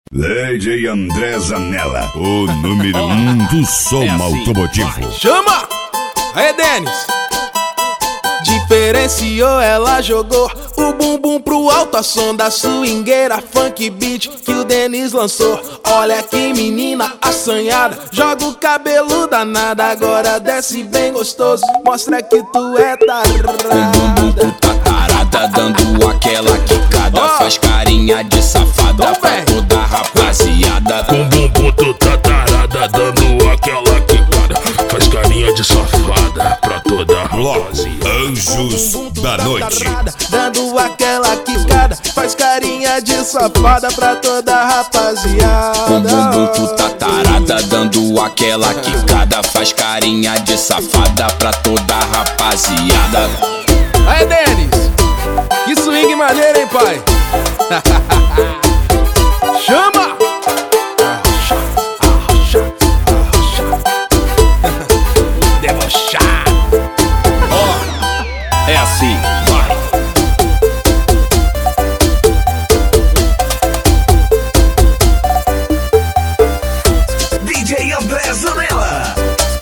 DJ André Zanella, o número 1 do som automotivo. Vai. Chama! Aí, Denis! Diferenciou, ela jogou o bumbum pro alto, a som da swingueira, funk beat que o Denis lançou. Olha que menina assanhada, joga o cabelo danado, agora desce bem gostoso, mostra que tu é tarada. Com bumbum tu tá tarada, dando aquela quicada, faz carinha de safada pra toda a rapaziada. Com bumbum tu tá tarada, dando aquela quicada, faz carinha de safada pra toda a rapaziada. Anjos da Noite, dando aquela quicada, faz carinha de safada pra toda a rapaziada. Com bumbum tu tá tarada, dando aquela quicada, faz carinha de safada pra toda a rapaziada. Aí, Denis, que swing maneiro, hein, pai? Chama! Debochar. Ó, é assim, vai. DJ André Zanella.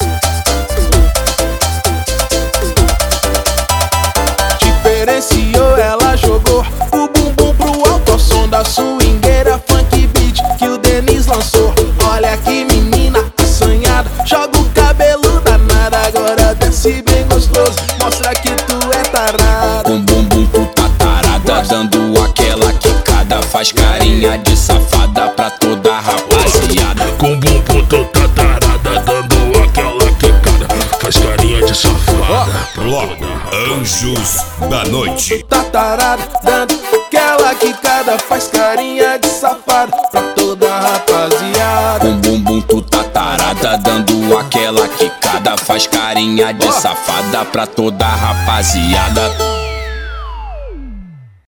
Diferenciou, ela jogou o bumbum pro alto, ao som da swingueira, funk beat que o Denis lançou. Olha que menina assanhada, joga o cabelo danado, agora desce bem gostoso, mostra que tu é tarada. Com bumbum tu tá tarada, dando aquela quicada, faz carinha de safada pra toda a rapaziada. Com bumbum tu tá tarada, dando aquela quicada, faz carinha de safada. Anjos da Noite, Tá tarada, dando aquela quicada, faz carinha de safado pra toda a rapaziada. Com bumbum tu tá tarada, dando aquela quicada, faz carinha de safada pra toda a rapaziada.